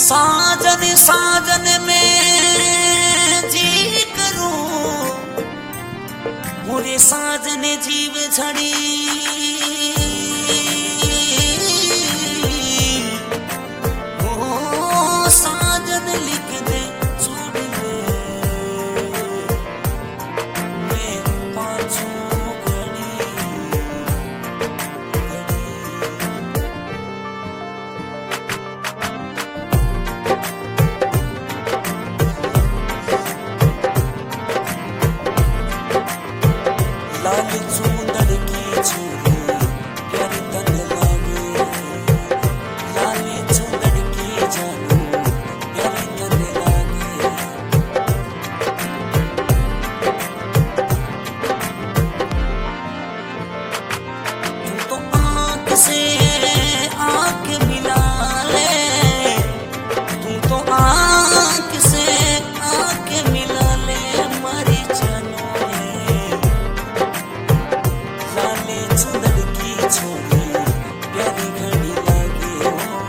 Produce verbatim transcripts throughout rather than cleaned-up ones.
साजन साजन में जी करूं मोरे साजन जीव छड़ी ओ साजन लिख दे छोड़ दे मैं पाछू लाल चूंदड़ की छोरी प्यारी तन लागे लाल चूंदड़ की जानू प्यारी तन लागे तू तो आँख से आँख मिला ले तू तो आँख से आँख मिला ले मारी जानू चुंदड़ की छोरी प्यारी घड़ी लागे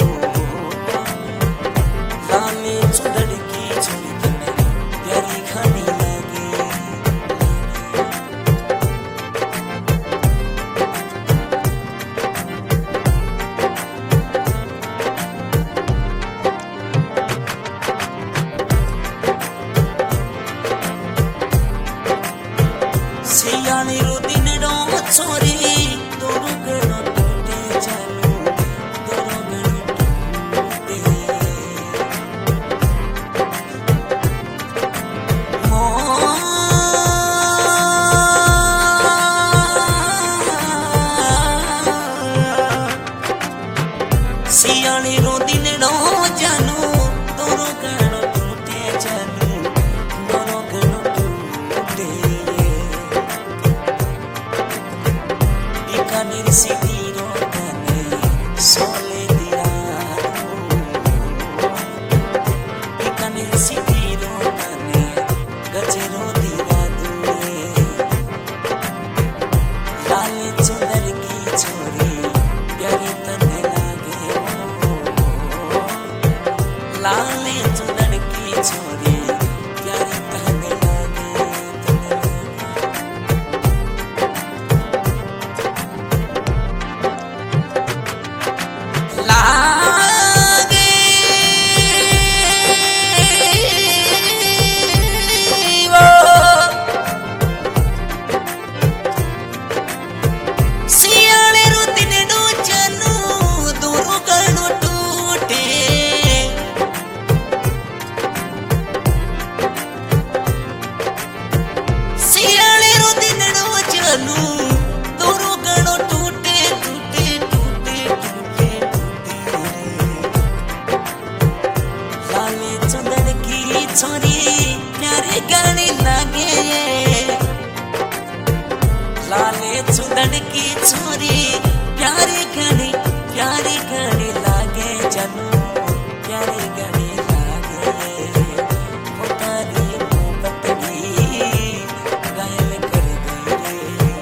लाले चुंदड़ की छोरी तने प्यारी घड़ी लागे सियाने रो दिन रो छोरी सियाने रो दिन रो जानू दोनों गणो टूटे जानू दोनों गणो टूटे बीकानेर सिटी रो गाने सोले दिया बीकानेर सिटी रो गाने गजरो दिया दूरे लाले चुंदड़ की छोरी प्यारी तने लाले चुंदड़ की छोरी प्यारी तने लागे तने लागे वो सियाने रो दिन नो जानू दोनों गणो टूटे सियाने रो दिन नो जानू दोनों गणो टूटे टूटे टूटे टूटे लाले चुंदड़ की छोरी प्यारे गाने लागे लाले चुंदड़ की छोरी प्यारे गाने प्यारे गाने लागे जानू प्यारे गाने लागे वो तारी मोहब्बत भी घायल कर गई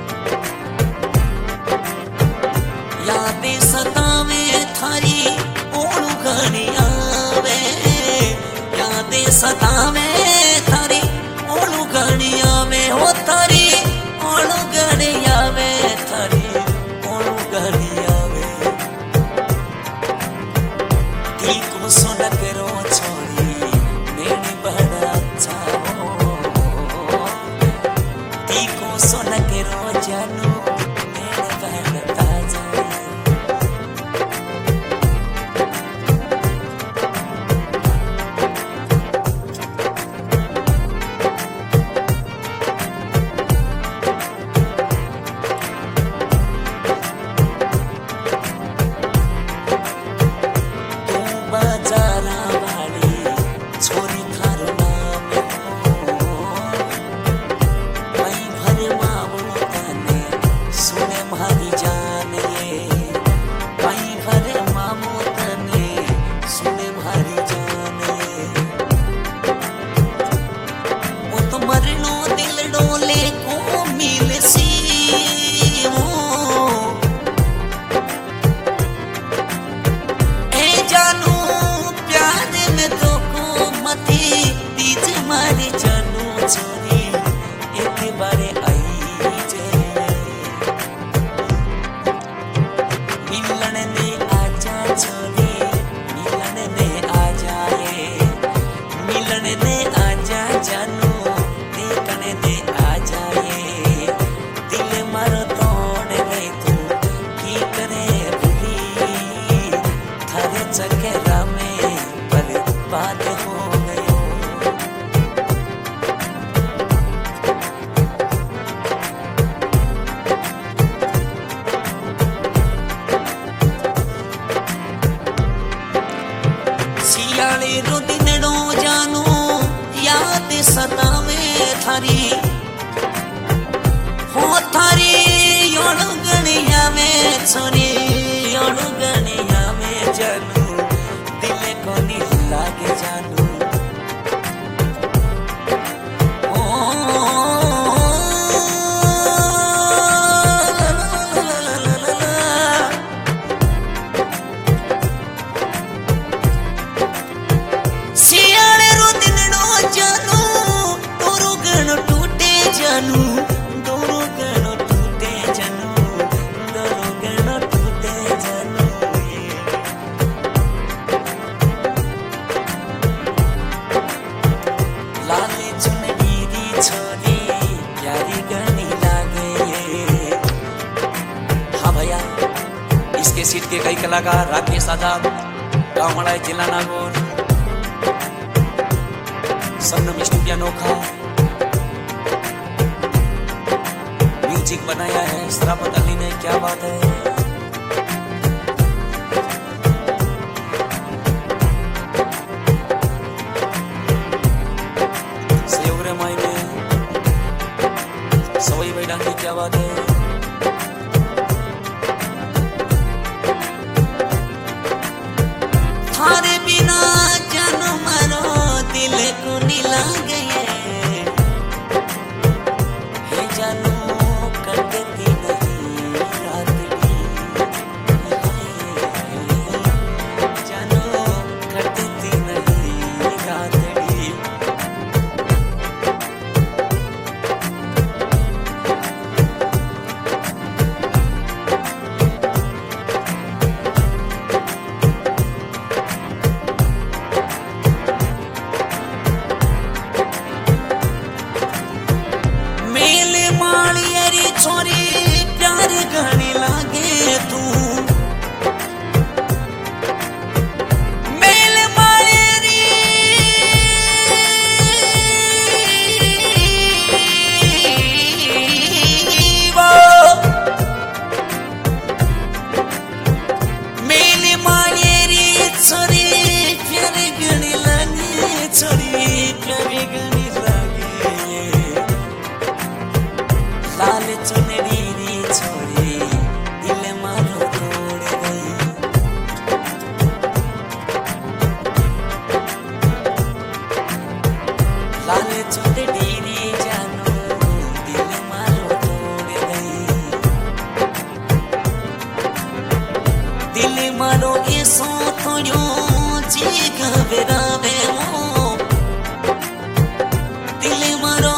यादें सतावे थारी ओणू गाने आवे यादें सतावे थारी ओणू गाने आवे हो तारी ओणू गाने आवे थारी ओणू गाने आवे दिल को सुन करो छोरी मेरी बड़ा अच्छा हो दिल को सुन करो जानू मेरे बड़ा ताजा बाजारा वाली छोरी थारो नाम हो मई भर मावो तने छोरी अणु गणिया में जानू दिल कोनी लागे जानू इसके सीट के कई कलाकार राकेश आजाद, गाँव मड़ाई, जिला नागौर, सनम स्टूडियो नोखा, म्यूजिक बनाया है सराफत अली ने। क्या बात है। सहयोग रे मायने सवई भाई डांगी। क्या बात है। थारे बिना जान मारो दिल को नी लागे हे जानू कटती नहीं रात दी जानू कटती नहीं रात दी छोरी प्यार घनी लागे तू मेल मालेरी वो मेल मालेरी छोरी प्यार घनी लागे छोरी प्यार घनी लागे लाल चुनरी री छोरी दिल मारो तोड़ गई लाल चुनरी री जानू दिल मारो तोड़ गई दिल मारो ऐसो थोड़ो जी घबरावे वो दिल मारो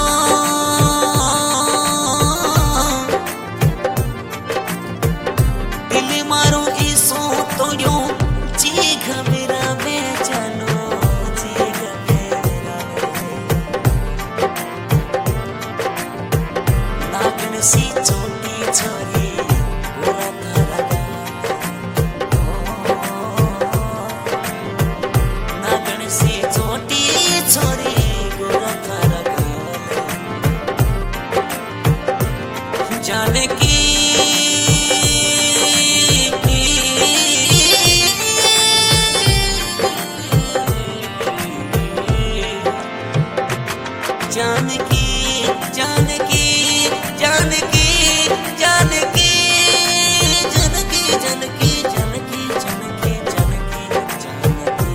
मारो इसो तो यो जी घबरावे जानो जी घबरावे नागन सी छोटी छोरी गोरा थारा नागन सी छोटी छोरी गोरा थारा जाने की जानकी जानकी जानकी जानकी जानकी जानकी जानकी जानकी जानकी जानकी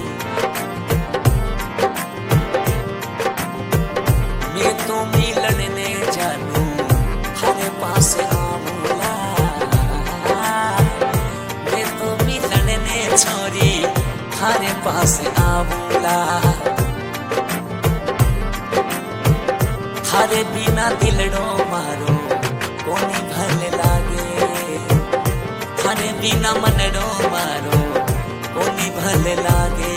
मैं तो मिलने जानू थारे पास आऊंगा मैं तो मिलने छोरी थारे पास आऊंगा थारे बिना दिलड़ो मारो कोनी भले लागे थारे बिना मनड़ो मारो कोनी भले लागे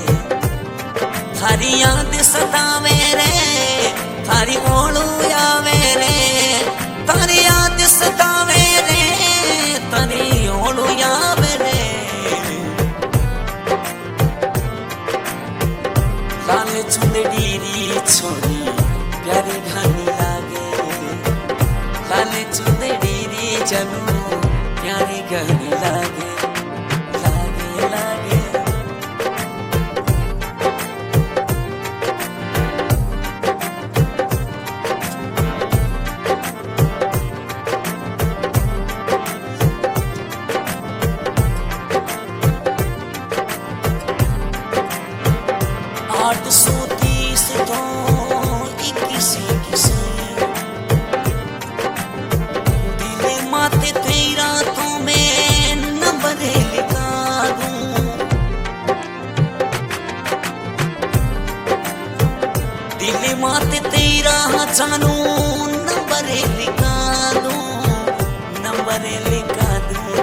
थारी याद सतावे रे थारी ओळू आवे रे थारी याद सतावे रे थारी ओळू आवे रे लाल चुंदड़ी री छोरी प्यारी घनी लागे लाल चुंदड़ी री जनू प्यारी घनी लागे लागे लागे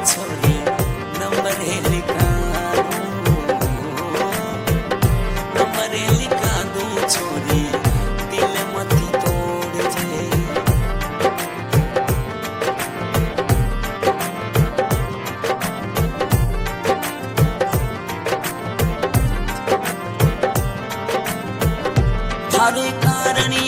छोरी नंबरे लिखा नंबरे लिखा दू छोरी दिल मती तोड़ जे थारे कारणी